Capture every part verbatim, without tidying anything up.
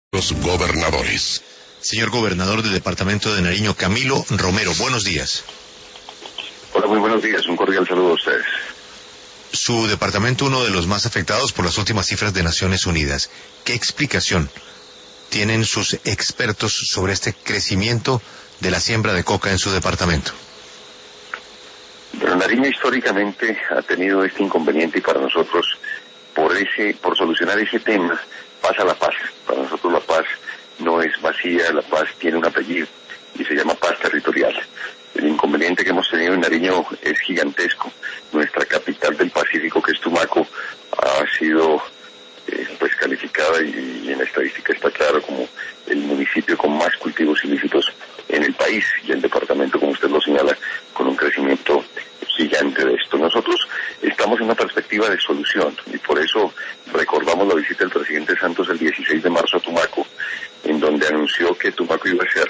Los gobernadores. Señor gobernador del departamento de Nariño, Camilo Romero, buenos días. Hola, muy buenos días, un cordial saludo a ustedes. Su departamento, uno de los más afectados por las últimas cifras de Naciones Unidas. ¿Qué explicación tienen sus expertos sobre este crecimiento de la siembra de coca en su departamento? Pero Nariño históricamente ha tenido este inconveniente y para nosotros, por ese, por solucionar ese tema, pasa la paz. Para nosotros la paz no es vacía, la paz tiene un apellido y se llama paz territorial. El inconveniente que hemos tenido en Nariño es gigantesco. Nuestra capital del Pacífico, que es Tumaco, ha sido eh, pues calificada y, y en la estadística está claro como el municipio con más cultivos ilícitos en el país y el departamento, como usted lo señala, con un crecimiento gigante de esto. Nosotros estamos en una perspectiva de solución y por eso recordamos la visita del presidente Santos el dieciséis de marzo a Tumaco, en donde anunció que Tumaco iba a ser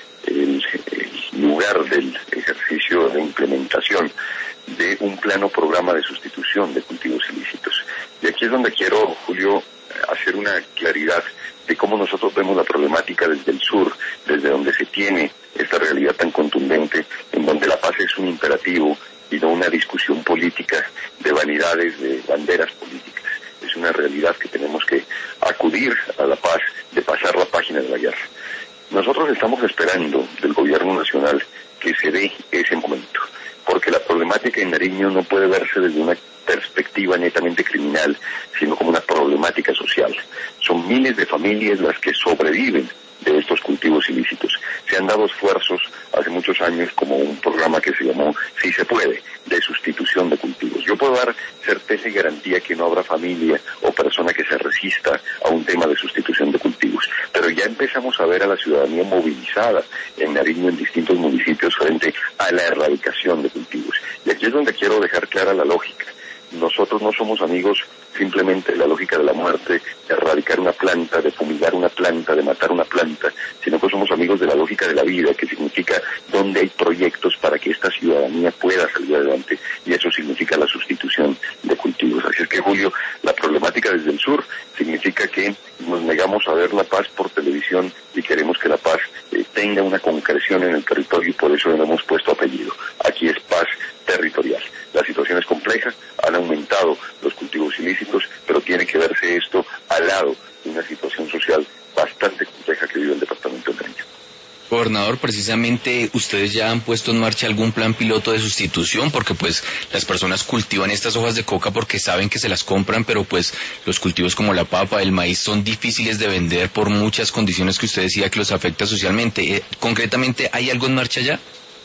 el, el lugar del ejercicio de implementación de un plano programa de sustitución de cultivos ilícitos. Y aquí es donde quiero, Julio, hacer una claridad de cómo nosotros vemos la problemática desde el sur, desde donde se tiene esta realidad tan contundente, en donde la paz es un imperativo y no una discusión política de vanidades, de banderas políticas. Es una realidad que tenemos que acudir a la paz, de pasar la página de la guerra. Nosotros estamos esperando del gobierno nacional que se dé ese momento, porque la problemática en Nariño no puede verse desde una perspectiva netamente criminal, sino como una problemática social. Son miles de familias las que sobreviven de estos cultivos ilícitos. Se han dado esfuerzos hace muchos años como un programa que se llamó Si se puede, de sustitución de cultivos. Yo puedo dar certeza y garantía que no habrá familia o persona que se resista a un tema de sustitución de cultivos, pero ya empezamos a ver a la ciudadanía movilizada en Nariño, en distintos municipios, frente a la erradicación de cultivos. Y aquí es donde quiero dejar clara la lógica. Nosotros no somos amigos simplemente de la lógica de la muerte, de erradicar una planta, de fumigar una planta, de matar una planta, sino que somos amigos de la lógica de la vida, que significa donde hay proyectos para que esta ciudadanía pueda salir adelante, y eso significa la sustitución de cultivos. Así es que, Julio, la problemática desde el sur significa que nos negamos a ver la paz por televisión y queremos que la paz eh, tenga una concreción en el territorio y por eso le hemos puesto apellido. Aquí es paz territorial. La situación es compleja, han aumentado los cultivos ilícitos, pero tiene que verse esto al lado de una situación social bastante compleja que vive el departamento de Nariño. Gobernador, precisamente ustedes ya han puesto en marcha algún plan piloto de sustitución, porque pues las personas cultivan estas hojas de coca porque saben que se las compran, pero pues los cultivos como la papa, el maíz son difíciles de vender por muchas condiciones que usted decía que los afecta socialmente. Eh, concretamente, ¿hay algo en marcha ya?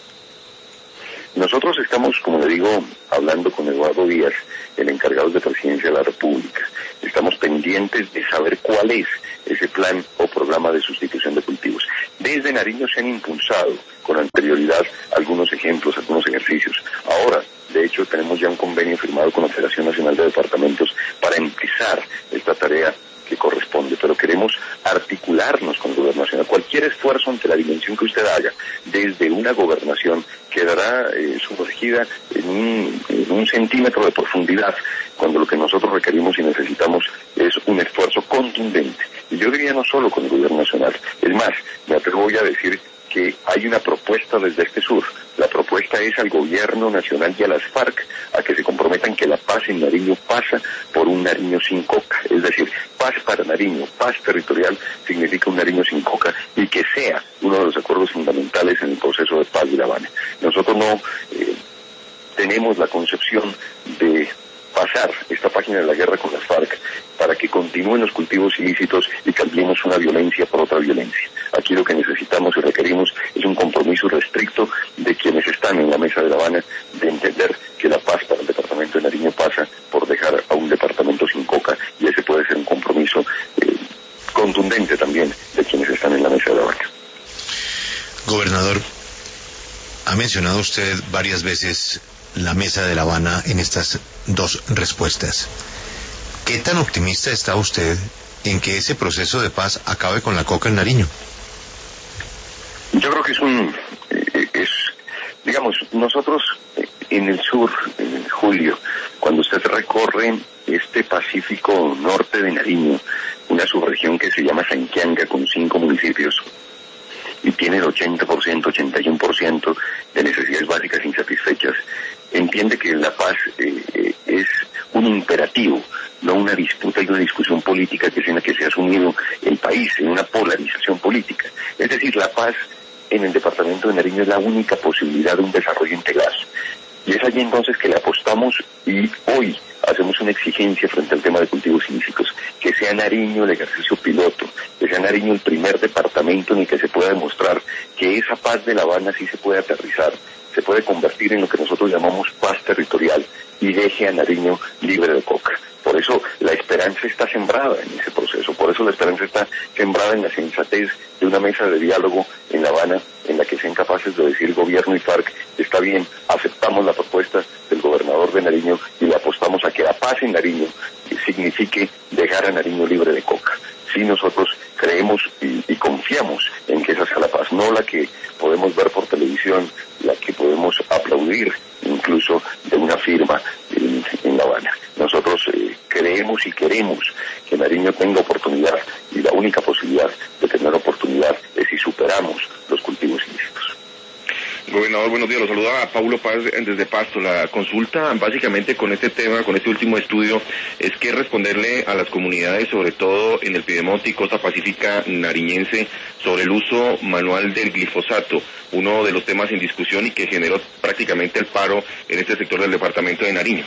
Nosotros estamos, como le digo, hablando con Eduardo Díaz, el encargado de Presidencia de la República. Estamos pendientes de saber cuál es ese plan o programa de sustitución de cultivos. Desde Nariño se han impulsado con anterioridad algunos ejemplos, algunos ejercicios. Ahora, de hecho, tenemos ya un convenio firmado con la Federación Nacional de Departamentos para empezar esta tarea que corresponde, pero queremos articularnos con el gobierno nacional. Cualquier esfuerzo ante la dimensión que usted haga desde una gobernación quedará eh, sumergida en un, en un centímetro de profundidad, cuando lo que nosotros requerimos y necesitamos es un esfuerzo contundente. Y yo diría no solo con el gobierno nacional, es más, me atrevo a decir que hay una propuesta desde este sur. La propuesta es al gobierno nacional y a las FARC a que se comprometan que la paz en Nariño pasa por un Nariño sin coca. Es decir, paz para Nariño, paz territorial significa un Nariño sin coca y que sea uno de los acuerdos fundamentales en el proceso de paz de La Habana. Nosotros no eh, tenemos la concepción de pasar esta página de la guerra con las FARC para que continúen los cultivos ilícitos y cambiemos una violencia por otra violencia. Aquí lo que necesitamos y requerimos es un compromiso restricto de quienes están en la mesa de La Habana de entender que la paz para el departamento de Nariño pasa por dejar a un departamento sin coca, y ese puede ser un compromiso eh, contundente también de quienes están en la mesa de La Habana. Gobernador, ha mencionado usted varias veces la mesa de La Habana en estas dos respuestas. ¿Qué tan optimista está usted en que ese proceso de paz acabe con la coca en Nariño? Yo creo que es un, eh, es, digamos, nosotros en el sur, en julio, cuando usted recorre este Pacífico norte de Nariño, una subregión que se llama Sanquianga, con cinco municipios, y tiene el ochenta por ciento, ochenta y uno por ciento de necesidades básicas insatisfechas, entiende que la paz eh, eh, es un imperativo, no una disputa y una discusión política que es en la que se ha sumido el país, en una polarización política. Es decir, la paz en el departamento de Nariño es la única posibilidad de un desarrollo integral. Y es allí entonces que le apostamos y hoy hacemos una exigencia frente al tema de cultivos ilícitos, que sea Nariño el ejercicio piloto, que sea Nariño el primer departamento en el que se pueda demostrar que esa paz de La Habana sí se puede aterrizar, se puede convertir en lo que nosotros llamamos paz territorial y deje a Nariño libre de coca. Por eso la esperanza está sembrada en ese proceso, por eso la esperanza está sembrada en la sensatez de una mesa de diálogo en La Habana, en la que sean capaces de decir gobierno y FARC, está bien, aceptamos la propuesta del gobernador de Nariño y le apostamos a que la paz en Nariño signifique dejar a Nariño libre de coca. Sí, nosotros creemos y, y confiamos en que esa sea la paz, no la que podemos ver por televisión, la que podemos aplaudir incluso de una firma en, en La Habana. Nosotros eh, creemos y queremos que Nariño tenga oportunidad, y la única posibilidad de tener oportunidad es si superamos los cultivos ilícitos. Gobernador, buenos días, lo saluda Paulo Paz desde Pasto. La consulta básicamente con este tema, con este último estudio, es que responderle a las comunidades, sobre todo en el Piedemonte y Costa Pacífica nariñense, sobre el uso manual del glifosato, uno de los temas en discusión y que generó prácticamente el paro en este sector del departamento de Nariño.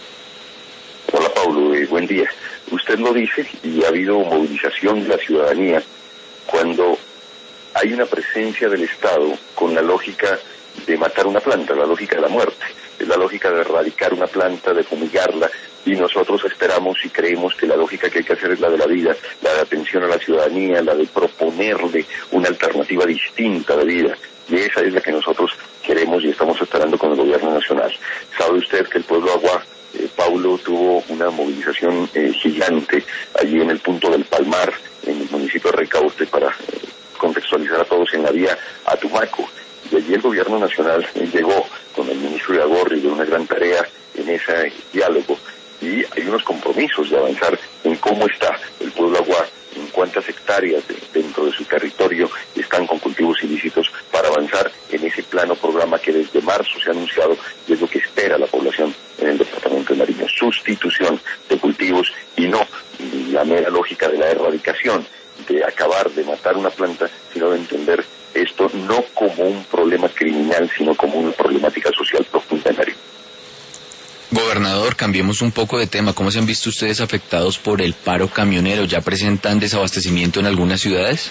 Hola Paulo, eh, buen día. Usted lo dice y ha habido movilización de la ciudadanía cuando hay una presencia del Estado con la lógica de matar una planta, la lógica de la muerte, es la lógica de erradicar una planta, de fumigarla, y nosotros esperamos y creemos que la lógica que hay que hacer es la de la vida, la de atención a la ciudadanía, la de proponerle una alternativa distinta de vida, y esa es la que nosotros queremos y estamos esperando con el gobierno nacional. Sabe usted que el pueblo Agua, eh, Paulo, tuvo una movilización eh, gigante allí en el punto del Palmar, en el municipio de Recauste, para eh, contextualizar a todos, en la vía a Tumaco, y allí el gobierno nacional eh, llegó con el ministro de Agorri de una gran tarea en ese diálogo, y hay unos compromisos de avanzar en cómo está el pueblo Agua, en cuántas hectáreas de, dentro de su territorio están con cultivos ilícitos, para avanzar en ese plano programa que desde marzo se ha anunciado y es lo que espera la población en el departamento de Nariño: sustitución de cultivos y no la mera lógica de la erradicación, de acabar, de matar una planta, sino de entender esto no como un problema criminal, sino como una problemática social profunda en Nariño. Gobernador, cambiemos un poco de tema. ¿Cómo se han visto ustedes afectados por el paro camionero? ¿Ya presentan desabastecimiento en algunas ciudades?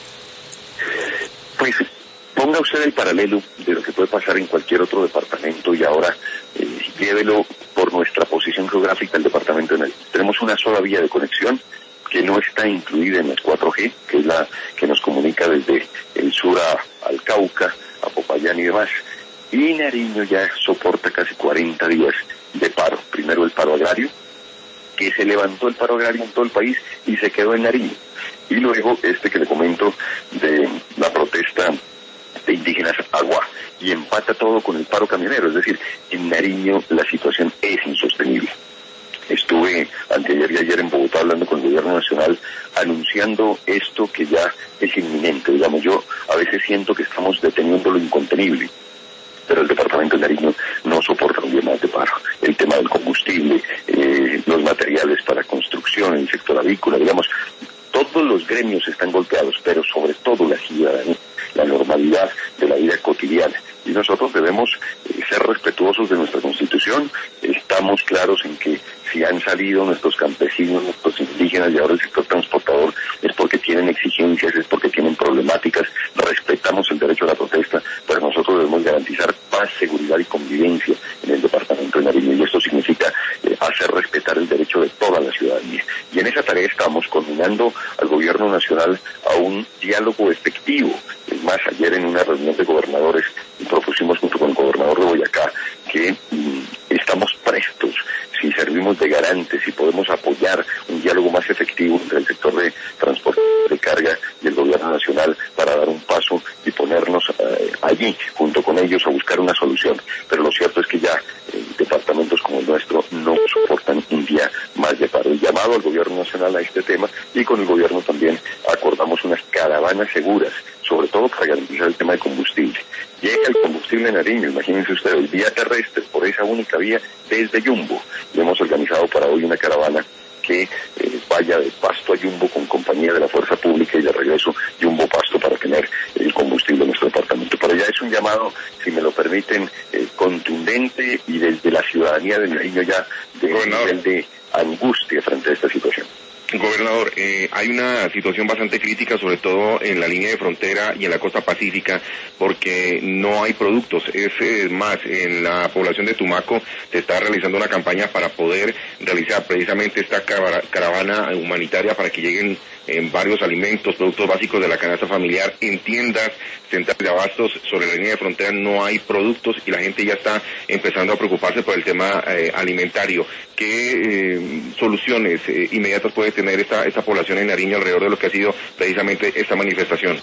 Pues ponga usted el paralelo de lo que puede pasar en cualquier otro departamento y ahora eh, llévelo por nuestra posición geográfica del departamento de Nariño. Tenemos una sola vía de conexión que no está incluida en las cuatro G, que es la que nos comunica desde el sur a, al Cauca, a Popayán y demás. Y Nariño ya soporta casi cuarenta días de paro. Primero el paro agrario, que se levantó el paro agrario en todo el país y se quedó en Nariño. Y luego este que le comento de la protesta de indígenas Agua, y empata todo con el paro camionero. Es decir, en Nariño la situación es insostenible. Estuve anteayer y ayer en Bogotá hablando con el gobierno nacional, anunciando esto que ya es inminente. Digamos, yo a veces siento que estamos deteniendo lo incontenible, pero el departamento de Nariño no soporta un día más de paro. El tema del combustible, eh, los materiales para construcción, el sector avícola, digamos, todos los gremios están golpeados, pero sobre todo la ciudadanía, la normalidad de la vida cotidiana. Y nosotros debemos eh, ser respetuosos de nuestra Constitución. Estamos claros en que si han salido nuestros campesinos, nuestros indígenas y ahora el sector transportador, es porque tienen exigencias, es porque tienen problemáticas. Respetamos el derecho a la protesta, pero nosotros debemos garantizar paz, seguridad y convivencia en el departamento de Nariño, y esto significa eh, hacer respetar el derecho de toda la ciudadanía. Y en esa tarea estamos combinando al gobierno nacional a un diálogo efectivo. Es más, ayer en una reunión de gobernadores propusimos junto con el gobernador de Boyacá que mm, estamos prestos, si servimos de garantes, si podemos apoyar un diálogo más efectivo entre el sector de transporte de carga y el gobierno nacional para dar un paso y ponernos eh, allí junto con ellos a buscar una solución. Pero lo cierto es que ya eh, departamentos como el nuestro no soportan un día más más de paro. El llamado al gobierno nacional a este tema, y con el gobierno también acordamos unas caravanas seguras, sobre todo para garantizar el tema de combustible. Llega el combustible en Nariño, imagínense ustedes, vía terrestre, por esa única vía desde Yumbo. Y hemos organizado para hoy una caravana que eh, vaya de Pasto a Yumbo con compañía de la Fuerza Pública y de regreso Yumbo-Pasto para tener el combustible en nuestro departamento. Pero ya es un llamado, si me lo permiten, eh, contundente y desde la ciudadanía de Nariño ya de un nivel de angustia frente a esta situación. Gobernador, eh, hay una situación bastante crítica, sobre todo en la línea de frontera y en la costa pacífica, porque no hay productos. Es eh, más, en la población de Tumaco se está realizando una campaña para poder realizar precisamente esta caravana humanitaria para que lleguen en varios alimentos, productos básicos de la canasta familiar, en tiendas, centrales de abastos. Sobre la línea de frontera no hay productos y la gente ya está empezando a preocuparse por el tema eh, alimentario. ¿Qué eh, soluciones eh, inmediatas puede tener esta, esta población en Nariño alrededor de lo que ha sido precisamente esta manifestación?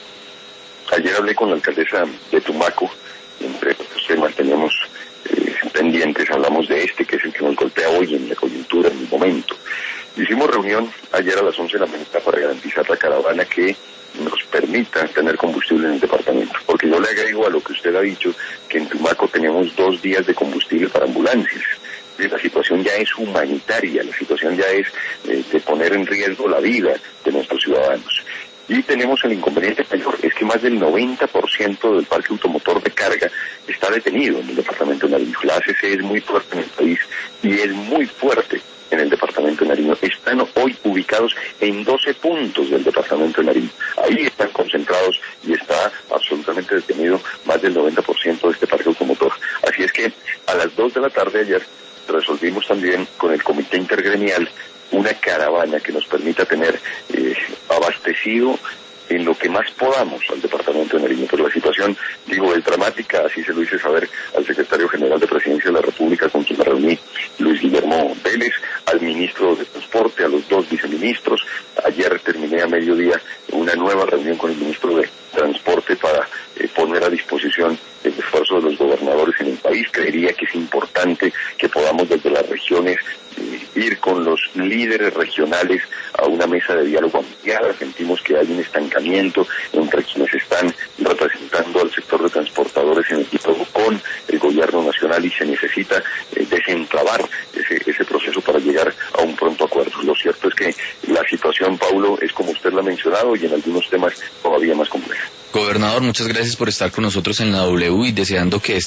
Ayer hablé con la alcaldesa de Tumaco, entre otros temas teníamos eh, pendientes, hablamos de este, que es el que nos golpea hoy en la coyuntura, en el momento. Hicimos reunión ayer a las once de la mañana para garantizar la caravana que nos permita tener combustible en el departamento, porque yo le agrego a lo que usted ha dicho, que en Tumaco teníamos dos días de combustible para ambulancias. La situación ya es humanitaria, la situación ya es eh, de poner en riesgo la vida de nuestros ciudadanos. Y tenemos el inconveniente mayor, es que más del noventa por ciento del parque automotor de carga está detenido en el departamento de Nariño. La A C C es muy fuerte en el país y es muy fuerte en el departamento de Nariño. Están hoy ubicados en doce puntos del departamento de Nariño. Ahí están concentrados y está absolutamente detenido más del noventa por ciento de este parque automotor. Así es que a las dos de la tarde ayer resolvimos también con el comité intergremial una caravana que nos permita tener eh, abastecido en lo que más podamos al departamento de Nariño. Pero la situación, digo, es dramática, así se lo hice saber al secretario general de Presidencia de la República, con quien me reuní, Luis Guillermo Vélez, al ministro de Transporte, a los dos viceministros. Ayer terminé a mediodía una nueva reunión con el ministro de Transporte para eh, poner a disposición el esfuerzo de los gobernadores en el país. Creería que es importante que podamos desde las regiones eh, ir con los líderes regionales a una mesa de diálogo ampliada. Sentimos que hay un estancamiento entre quienes están representando al sector de transportadores en el diálogo con el gobierno nacional y se necesita eh, desenclavar ese, ese proceso para llegar a un pronto acuerdo. Lo cierto es que la situación, Paulo, es como usted lo ha mencionado y en algunos temas todavía más compleja. Gobernador, muchas gracias por estar con nosotros en la W y deseando que